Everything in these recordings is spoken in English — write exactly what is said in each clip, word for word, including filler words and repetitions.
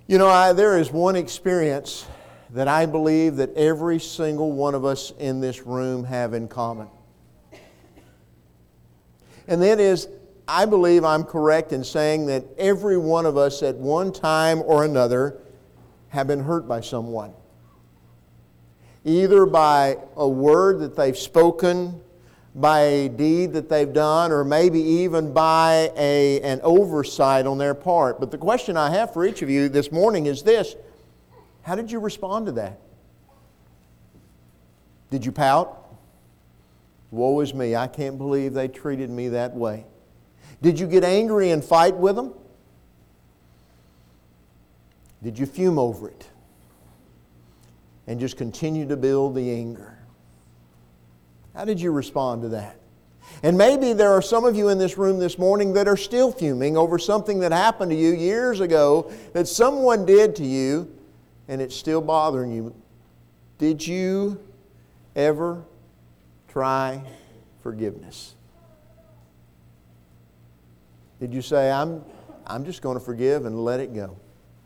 You know, I, there is one experience that I believe that every single one of us in this room have in common. And that is, I believe I'm correct in saying that every one of us at one time or another have been hurt by someone. Either by a word that they've spoken, by a deed that they've done, or maybe even by a, an oversight on their part. But the question I have for each of you this morning is this: how did you respond to that? Did you pout? Woe is me, I can't believe they treated me that way. Did you get angry and fight with them? Did you fume over it and just continue to build the anger? How did you respond to that? And maybe there are some of you in this room this morning that are still fuming over something that happened to you years ago that someone did to you, and it's still bothering you. Did you ever try forgiveness? Did you say, I'm, I'm just going to forgive and let it go?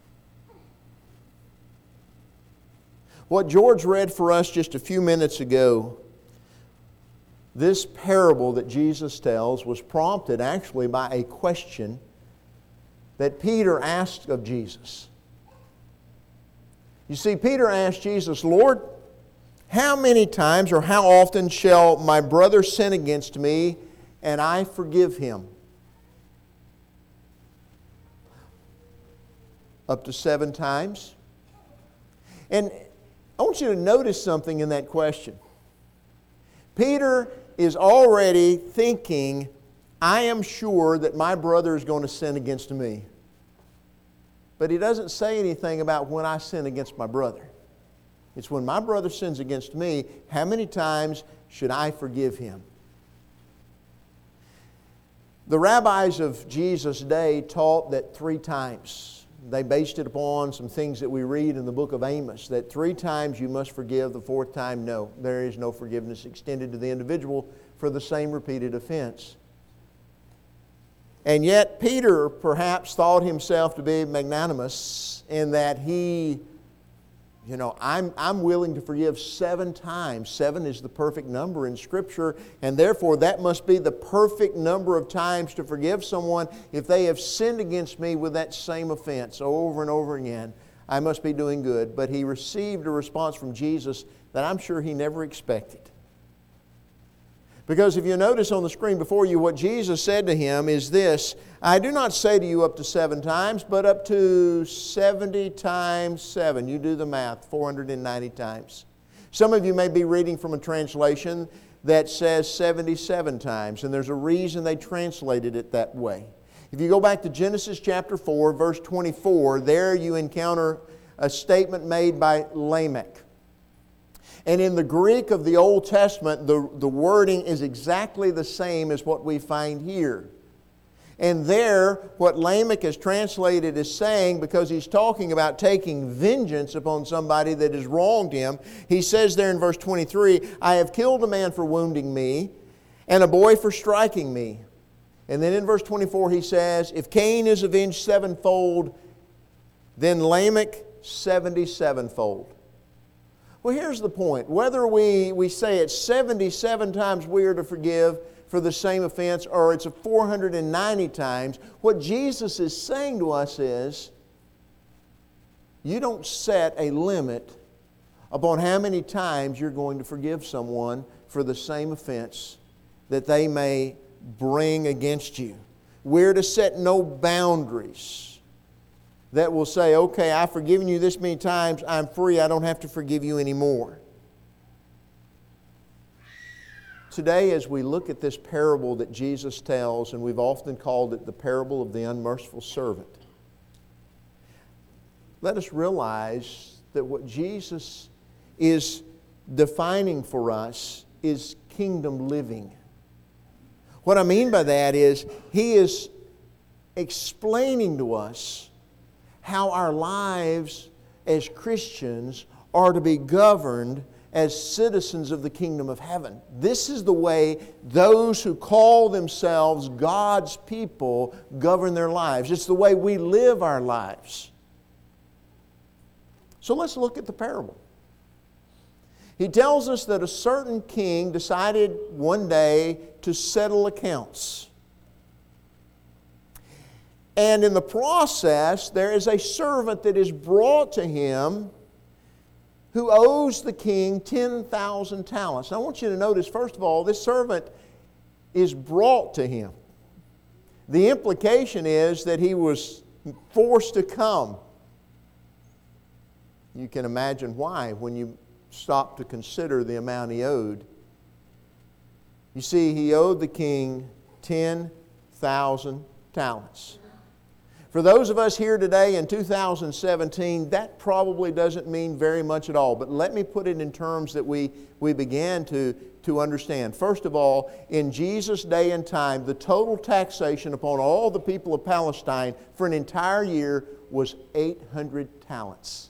What George read for us just a few minutes ago, this parable that Jesus tells, was prompted actually by a question that Peter asked of Jesus. You see, Peter asked Jesus, Lord, how many times or how often shall my brother sin against me and I forgive him? Up to seven times? And I want you to notice something in that question. Peter is already thinking, I am sure that my brother is going to sin against me. But he doesn't say anything about when I sin against my brother. It's when my brother sins against me, how many times should I forgive him? The rabbis of Jesus' day taught that three times. They based it upon some things that we read in the book of Amos, that three times you must forgive, the fourth time, no. There is no forgiveness extended to the individual for the same repeated offense. And yet Peter perhaps thought himself to be magnanimous in that he, you know, I'm, I'm willing to forgive seven times. Seven is the perfect number in Scripture, and therefore that must be the perfect number of times to forgive someone if they have sinned against me with that same offense over and over again. I must be doing good. But he received a response from Jesus that I'm sure he never expected. Because if you notice on the screen before you, what Jesus said to him is this: I do not say to you up to seven times, but up to seventy times seven. You do the math, four hundred ninety times. Some of you may be reading from a translation that says seventy-seven times, and there's a reason they translated it that way. If you go back to Genesis chapter four, verse twenty-four, there you encounter a statement made by Lamech. And in the Greek of the Old Testament, the, the wording is exactly the same as what we find here. And there, what Lamech is translated as saying, because he's talking about taking vengeance upon somebody that has wronged him, he says there in verse twenty-three, I have killed a man for wounding me, and a boy for striking me. And then in verse twenty-four he says, if Cain is avenged sevenfold, then Lamech seventy-sevenfold. Well, here's the point. Whether we, we say it's seventy-seven times we are to forgive for the same offense, or it's a four hundred ninety times, what Jesus is saying to us is, you don't set a limit upon how many times you're going to forgive someone for the same offense that they may bring against you. We're to set no boundaries that will say, okay, I've forgiven you this many times, I'm free, I don't have to forgive you anymore. Today, as we look at this parable that Jesus tells, and we've often called it the parable of the unmerciful servant, let us realize that what Jesus is defining for us is kingdom living. What I mean by that is, He is explaining to us how our lives as Christians are to be governed as citizens of the kingdom of heaven. This is the way those who call themselves God's people govern their lives. It's the way we live our lives. So let's look at the parable. He tells us that a certain king decided one day to settle accounts. And in the process, there is a servant that is brought to him who owes the king ten thousand talents. Now I want you to notice, first of all, this servant is brought to him. The implication is that he was forced to come. You can imagine why when you stop to consider the amount he owed. You see, he owed the king ten thousand talents. For those of us here today in two thousand seventeen, that probably doesn't mean very much at all. But let me put it in terms that we, we began to, to understand. First of all, in Jesus' day and time, the total taxation upon all the people of Palestine for an entire year was eight hundred talents.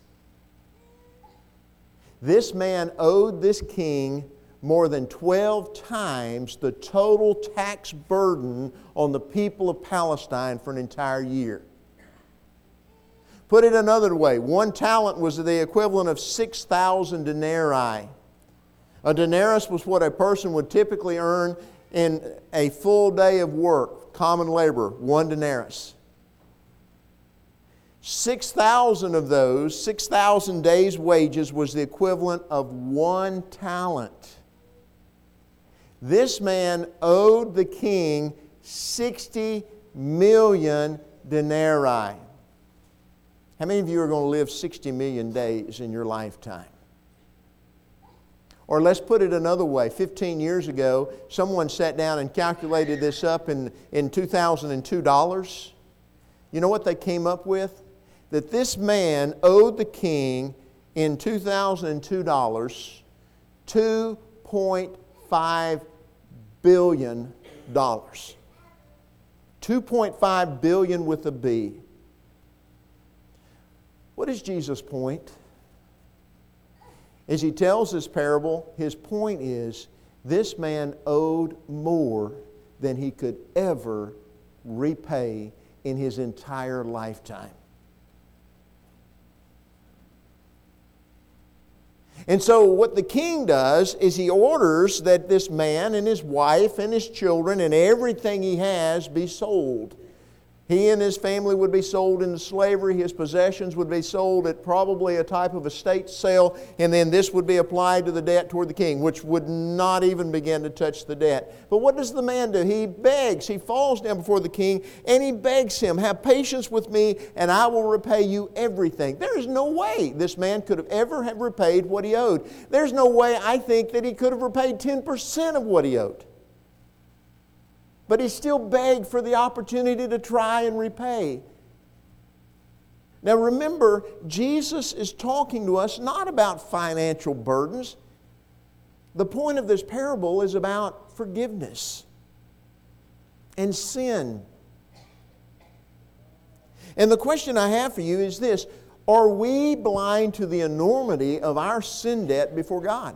This man owed this king more than twelve times the total tax burden on the people of Palestine for an entire year. Put it another way, one talent was the equivalent of six thousand denarii. A denarius was what a person would typically earn in a full day of work, common labor, one denarius. six thousand of those, six thousand days' wages was the equivalent of one talent. This man owed the king sixty million denarii. How many of you are going to live sixty million days in your lifetime? Or let's put it another way. fifteen years ago, someone sat down and calculated this up in, in two thousand two dollars. You know what they came up with? That this man owed the king in two thousand two dollars two point five billion dollars. two point five billion dollars with a B. What is Jesus' point? As he tells this parable, his point is this man owed more than he could ever repay in his entire lifetime. And so what the king does is he orders that this man and his wife and his children and everything he has be sold. He and his family would be sold into slavery. His possessions would be sold at probably a type of estate sale. And then this would be applied to the debt toward the king, which would not even begin to touch the debt. But what does the man do? He begs. He falls down before the king and he begs him, "Have patience with me and I will repay you everything." There is no way this man could have ever have repaid what he owed. There's no way, I think, that he could have repaid ten percent of what he owed. But he still begged for the opportunity to try and repay. Now remember, Jesus is talking to us not about financial burdens. The point of this parable is about forgiveness and sin. And the question I have for you is this: are we blind to the enormity of our sin debt before God?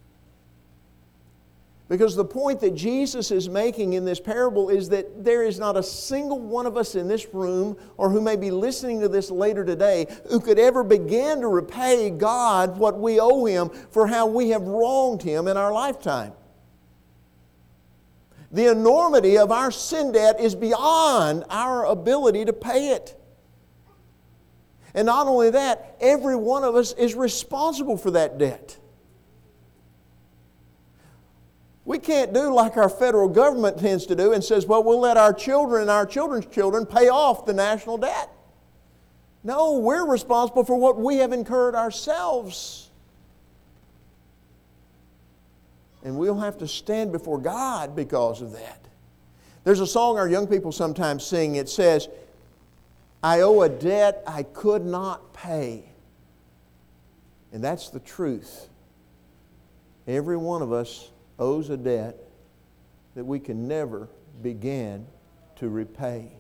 Because the point that Jesus is making in this parable is that there is not a single one of us in this room or who may be listening to this later today who could ever begin to repay God what we owe Him for how we have wronged Him in our lifetime. The enormity of our sin debt is beyond our ability to pay it. And not only that, every one of us is responsible for that debt. We can't do like our federal government tends to do and says, well, we'll let our children and our children's children pay off the national debt. No, we're responsible for what we have incurred ourselves. And we'll have to stand before God because of that. There's a song our young people sometimes sing. It says, "I owe a debt I could not pay." And that's the truth. Every one of us owes a debt that we can never begin to repay.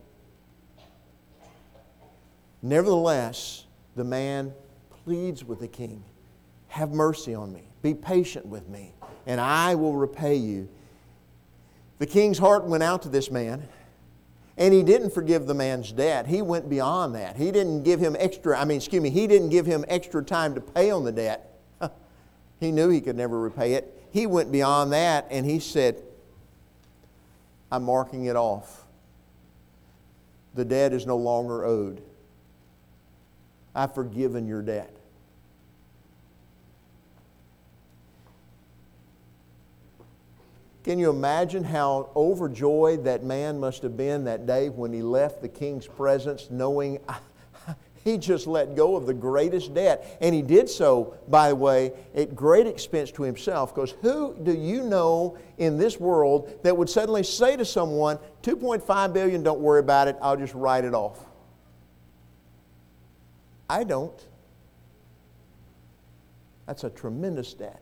Nevertheless, the man pleads with the king, "Have mercy on me, be patient with me, and I will repay you." The king's heart went out to this man, And He didn't forgive the man's debt. He went beyond that. He didn't give him extra, I mean, excuse me, He didn't give him extra time to pay on the debt. He knew he could never repay it. He went beyond that and He said, I'm marking it off. The debt is no longer owed. I've forgiven your debt. Can you imagine how overjoyed that man must have been that day when he left the king's presence, knowing he just let go of the greatest debt? And he did so, by the way, at great expense to himself, because who do you know in this world that would suddenly say to someone, two point five billion dollars, don't worry about it, I'll just write it off? I don't. That's a tremendous debt.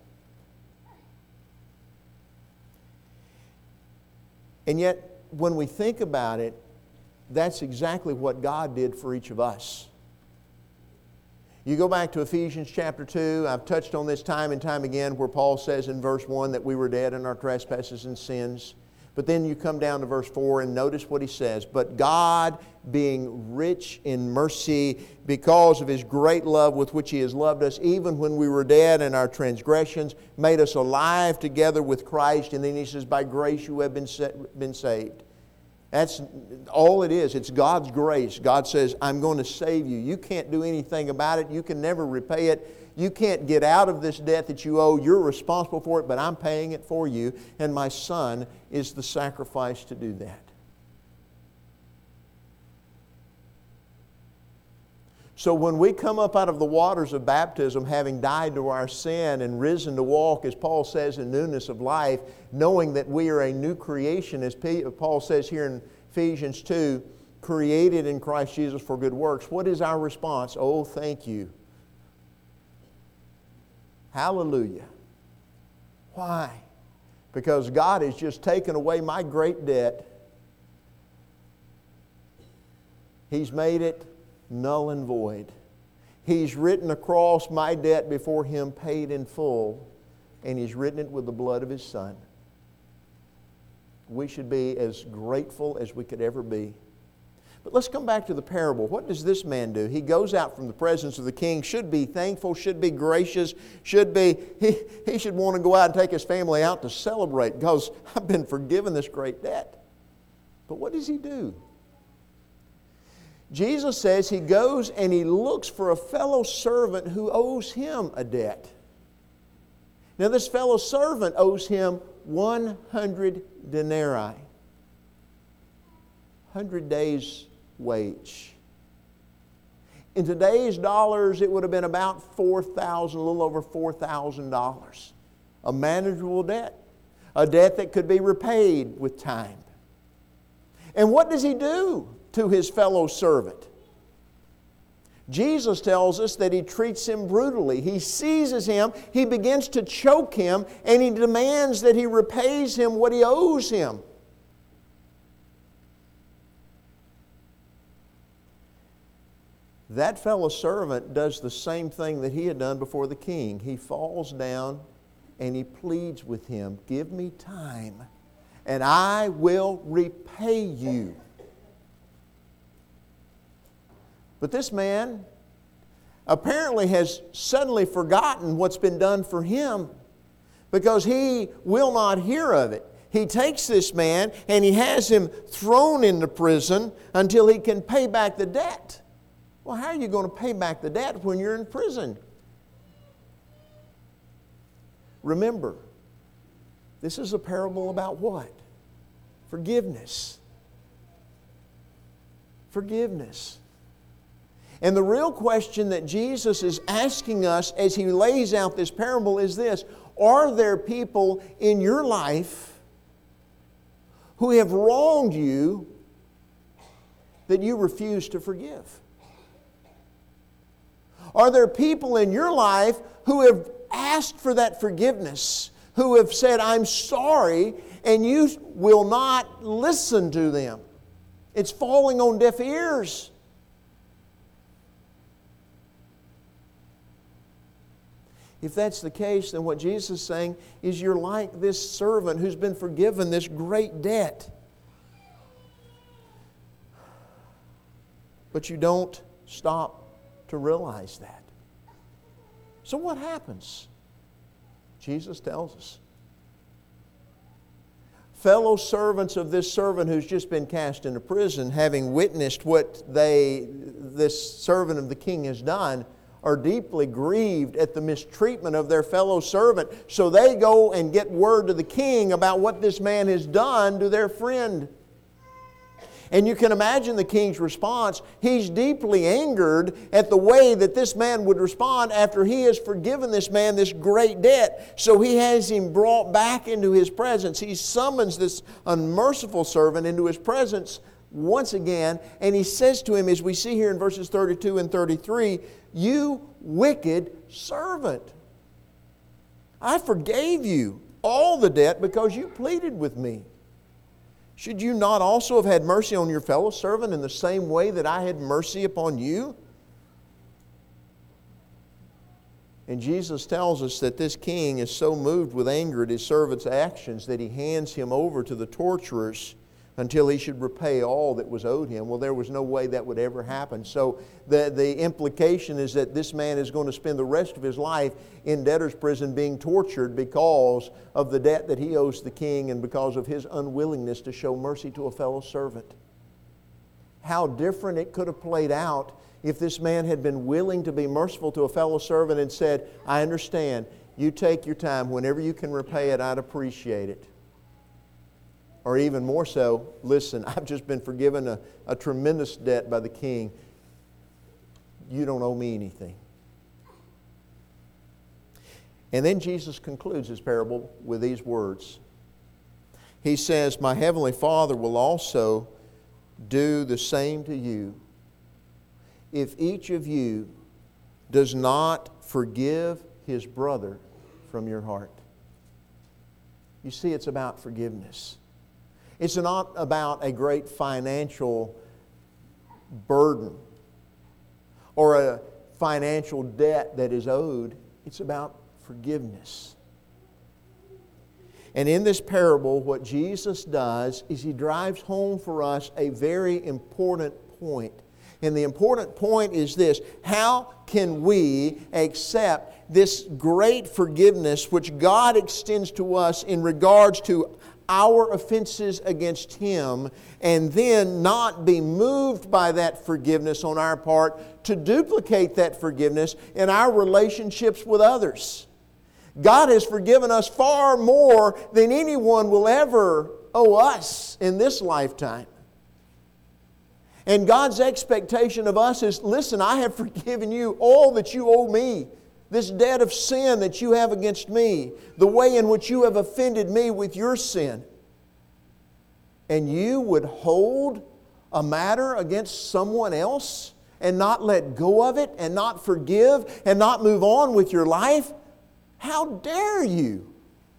And yet, when we think about it, that's exactly what God did for each of us. You go back to Ephesians chapter two, I've touched on this time and time again, where Paul says in verse one that we were dead in our trespasses and sins. But then you come down to verse four and notice what he says. But God, being rich in mercy, because of His great love with which He has loved us, even when we were dead in our transgressions, made us alive together with Christ. And then he says, by grace you have been, set, been saved. That's all it is. It's God's grace. God says, I'm going to save you. You can't do anything about it. You can never repay it. You can't get out of this debt that you owe. You're responsible for it, but I'm paying it for you. And my Son is the sacrifice to do that. So when we come up out of the waters of baptism, having died to our sin and risen to walk, as Paul says, in newness of life, knowing that we are a new creation, as Paul says here in Ephesians two, created in Christ Jesus for good works, what is our response? Oh, thank you. Hallelujah. Why? Because God has just taken away my great debt. He's made it null and void. He's written across my debt before Him, paid in full, and He's written it with the blood of His Son. We should be as grateful as we could ever be. But let's come back to the parable. What does this man do? He goes out from the presence of the king, should be thankful, should be gracious, should be, he, he should want to go out and take his family out to celebrate because I've been forgiven this great debt. But what does he do? Jesus says he goes and he looks for a fellow servant who owes him a debt. Now this fellow servant owes him one hundred denarii. one hundred days' wage. In today's dollars, it would have been about four thousand dollars, a little over four thousand dollars. A manageable debt. A debt that could be repaid with time. And what does he do to his fellow servant? Jesus tells us that he treats him brutally. He seizes him, he begins to choke him, and he demands that he repays him what he owes him. That fellow servant does the same thing that he had done before the king. He falls down and he pleads with him, give me time and I will repay you. But this man apparently has suddenly forgotten what's been done for him because he will not hear of it. He takes this man and he has him thrown into prison until he can pay back the debt. Well, how are you going to pay back the debt when you're in prison? Remember, this is a parable about what? Forgiveness. Forgiveness. And the real question that Jesus is asking us as He lays out this parable is this: are there people in your life who have wronged you that you refuse to forgive? Are there people in your life who have asked for that forgiveness, who have said, I'm sorry, and you will not listen to them? It's falling on deaf ears. If that's the case, then what Jesus is saying is you're like this servant who's been forgiven this great debt. But you don't stop to realize that. So what happens? Jesus tells us. Fellow servants of this servant who's just been cast into prison, having witnessed what they, this servant of the king has done, are deeply grieved at the mistreatment of their fellow servant. So they go and get word to the king about what this man has done to their friend. And you can imagine the king's response. He's deeply angered at the way that this man would respond after he has forgiven this man this great debt. So he has him brought back into his presence. He summons this unmerciful servant into his presence once again, and he says to him, as we see here in verses thirty-two and thirty-three, "You wicked servant, I forgave you all the debt because you pleaded with me. Should you not also have had mercy on your fellow servant in the same way that I had mercy upon you?" And Jesus tells us that this king is so moved with anger at his servant's actions that he hands him over to the torturers until he should repay all that was owed him. Well, there was no way that would ever happen. So the, the implication is that this man is going to spend the rest of his life in debtor's prison being tortured because of the debt that he owes the king and because of his unwillingness to show mercy to a fellow servant. How different it could have played out if this man had been willing to be merciful to a fellow servant and said, "I understand, you take your time, whenever you can repay it, I'd appreciate it." Or even more so, "Listen, I've just been forgiven a, a tremendous debt by the king. You don't owe me anything." And then Jesus concludes his parable with these words. He says, "My heavenly Father will also do the same to you if each of you does not forgive his brother from your heart." You see, it's about forgiveness. It's not about a great financial burden or a financial debt that is owed. It's about forgiveness. And in this parable, what Jesus does is He drives home for us a very important point. And the important point is this: how can we accept this great forgiveness which God extends to us in regards to our offenses against Him, and then not be moved by that forgiveness on our part to duplicate that forgiveness in our relationships with others? God has forgiven us far more than anyone will ever owe us in this lifetime. And God's expectation of us is, listen, I have forgiven you all that you owe me. This debt of sin that you have against me, the way in which you have offended me with your sin. And you would hold a matter against someone else and not let go of it and not forgive and not move on with your life? How dare you?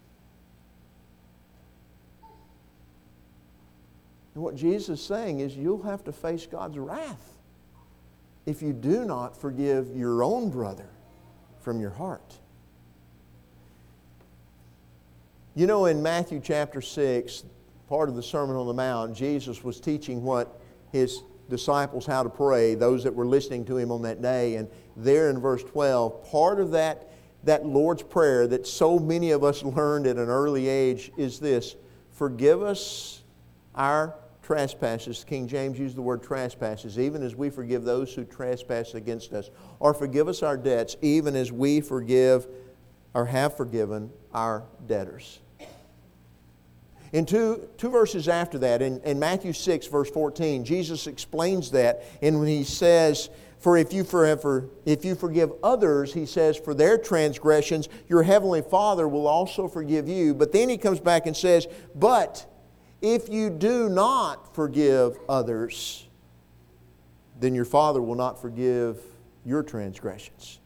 And what Jesus is saying is you'll have to face God's wrath if you do not forgive your own brother from your heart. You know, in Matthew chapter six, part of the Sermon on the Mount, Jesus was teaching what His disciples how to pray, those that were listening to Him on that day. And there in verse twelve, part of that, that Lord's Prayer that so many of us learned at an early age is this: forgive us our trespasses. King James used the word trespasses, even as we forgive those who trespass against us. Or forgive us our debts, even as we forgive or have forgiven our debtors. In two, two verses after that, in, in Matthew six, verse fourteen, Jesus explains that. And when He says, For if you forever, if you forgive others, He says, for their transgressions, your heavenly Father will also forgive you. But then He comes back and says, but if you do not forgive others, then your Father will not forgive your transgressions.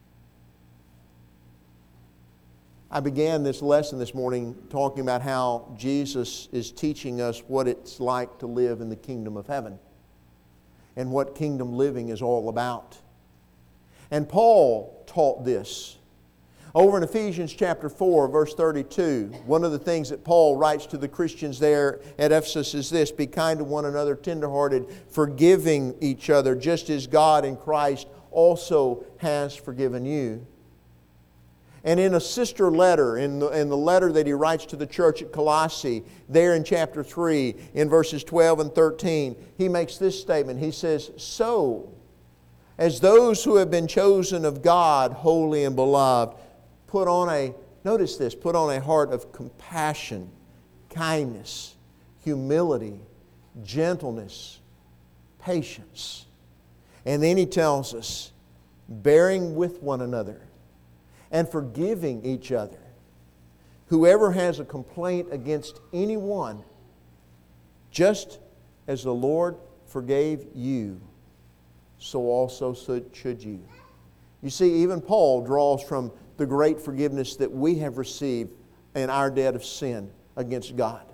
I began this lesson this morning talking about how Jesus is teaching us what it's like to live in the kingdom of heaven and what kingdom living is all about. And Paul taught this. Over in Ephesians chapter four, verse thirty-two, one of the things that Paul writes to the Christians there at Ephesus is this: be kind to one another, tenderhearted, forgiving each other, just as God in Christ also has forgiven you. And in a sister letter, in the, in the letter that he writes to the church at Colossae, there in chapter three, in verses twelve and thirteen, he makes this statement. He says, so, as those who have been chosen of God, holy and beloved, put on a, notice this, put on a heart of compassion, kindness, humility, gentleness, patience. And then he tells us, bearing with one another and forgiving each other. Whoever has a complaint against anyone, just as the Lord forgave you, so also should you. You see, even Paul draws from the great forgiveness that we have received in our debt of sin against God.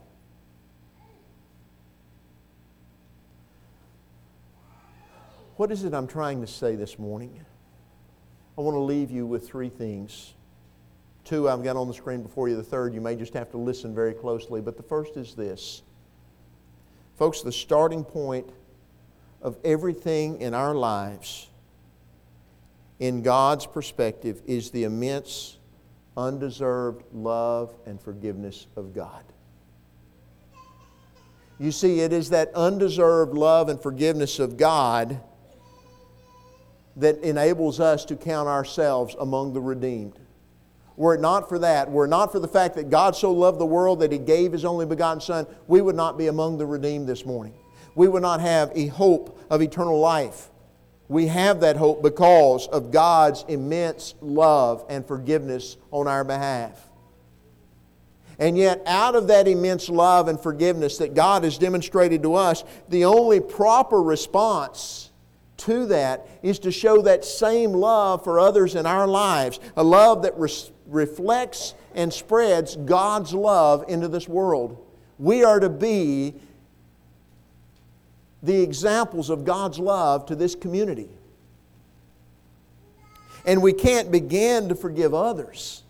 What is it I'm trying to say this morning? I want to leave you with three things. Two I've got on the screen before you. The third, you may just have to listen very closely. But the first is this. Folks, the starting point of everything in our lives, in God's perspective, is the immense, undeserved love and forgiveness of God. You see, it is that undeserved love and forgiveness of God that enables us to count ourselves among the redeemed. Were it not for that, were it not for the fact that God so loved the world that He gave His only begotten Son, we would not be among the redeemed this morning. We would not have a hope of eternal life. We have that hope because of God's immense love and forgiveness on our behalf. And yet, out of that immense love and forgiveness that God has demonstrated to us, the only proper response to that is to show that same love for others in our lives. A love that res- reflects and spreads God's love into this world. We are to be the examples of God's love to this community. And we can't begin to forgive others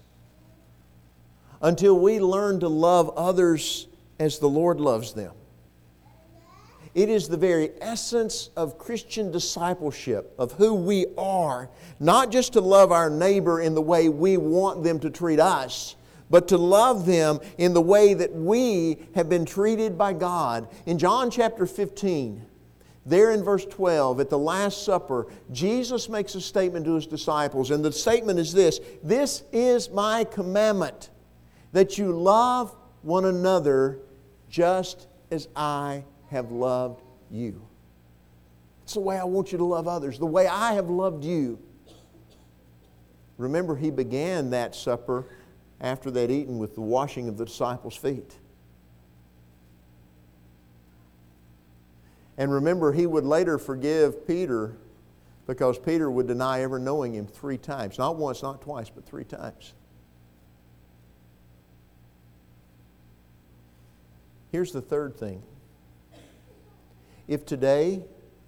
until we learn to love others as the Lord loves them. It is the very essence of Christian discipleship, of who we are, not just to love our neighbor in the way we want them to treat us, but to love them in the way that we have been treated by God. In John chapter fifteen, there in verse twelve, at the Last Supper, Jesus makes a statement to His disciples, and the statement is this: "This is my commandment, that you love one another just as I have loved you." It's the way I want you to love others, the way I have loved you. Remember, He began that supper after they'd eaten with the washing of the disciples' feet. And remember, He would later forgive Peter because Peter would deny ever knowing Him three times. Not once, not twice, but three times. Here's the third thing. If today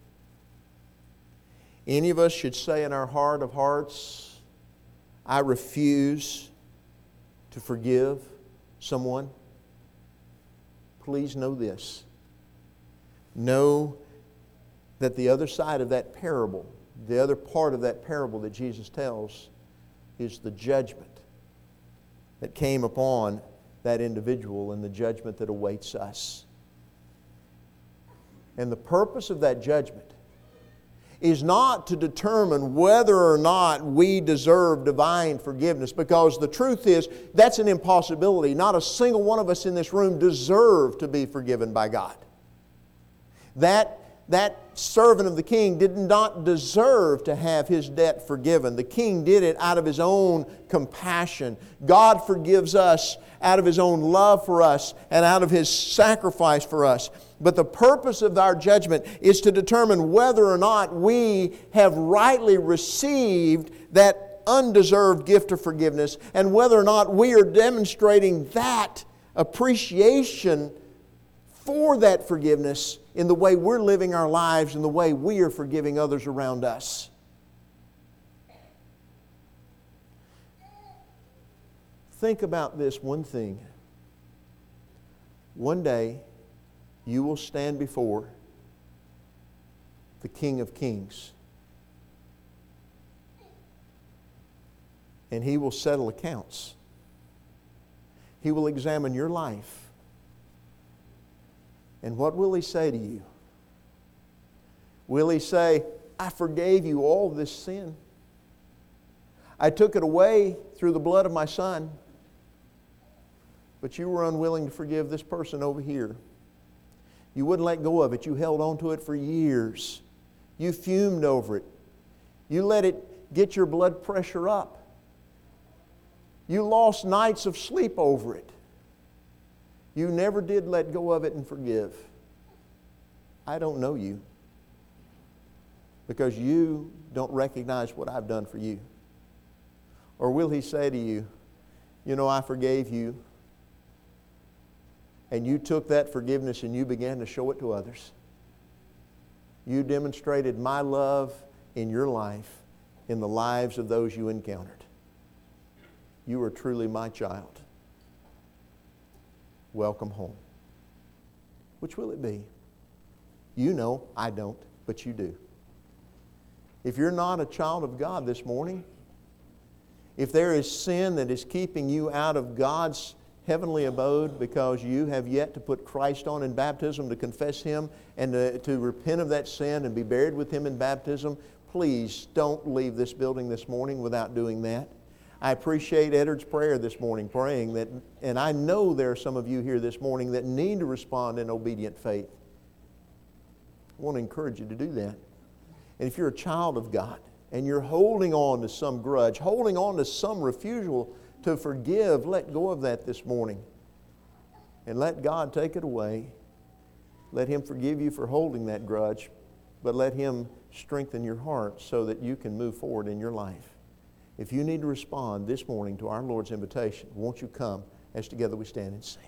any of us should say in our heart of hearts, I refuse to forgive someone, please know this. Know that the other side of that parable, the other part of that parable that Jesus tells, is the judgment that came upon that individual and the judgment that awaits us. And the purpose of that judgment is not to determine whether or not we deserve divine forgiveness, because the truth is, that's an impossibility. Not a single one of us in this room deserve to be forgiven by God. That, that servant of the king did not deserve to have his debt forgiven. The king did it out of his own compassion. God forgives us out of His own love for us and out of His sacrifice for us. But the purpose of our judgment is to determine whether or not we have rightly received that undeserved gift of forgiveness, and whether or not we are demonstrating that appreciation for that forgiveness in the way we're living our lives and the way we are forgiving others around us. think about this one thing. One day, you will stand before the King of Kings. And He will settle accounts. He will examine your life. And what will He say to you? Will He say, I forgave you all this sin. I took it away through the blood of my Son. But you were unwilling to forgive this person over here. You wouldn't let go of it. You held on to it for years. You fumed over it. You let it get your blood pressure up. You lost nights of sleep over it. You never did let go of it and forgive. I don't know you because you don't recognize what I've done for you. Or will He say to you, you know, I forgave you, and you took that forgiveness and you began to show it to others. You demonstrated my love in your life, in the lives of those you encountered. You are truly my child. Welcome home. Which will it be? You know, I don't, but you do. If you're not a child of God this morning, if there is sin that is keeping you out of God's heavenly abode because you have yet to put Christ on in baptism, to confess Him and to, to repent of that sin and be buried with Him in baptism, please don't leave this building this morning without doing that. I appreciate Eddard's prayer this morning, praying that, and I know there are some of you here this morning that need to respond in obedient faith. I want to encourage you to do that. And if you're a child of God and you're holding on to some grudge, holding on to some refusal to forgive, let go of that this morning. And let God take it away. Let Him forgive you for holding that grudge, but let Him strengthen your heart so that you can move forward in your life. If you need to respond this morning to our Lord's invitation, won't you come as together we stand and sing?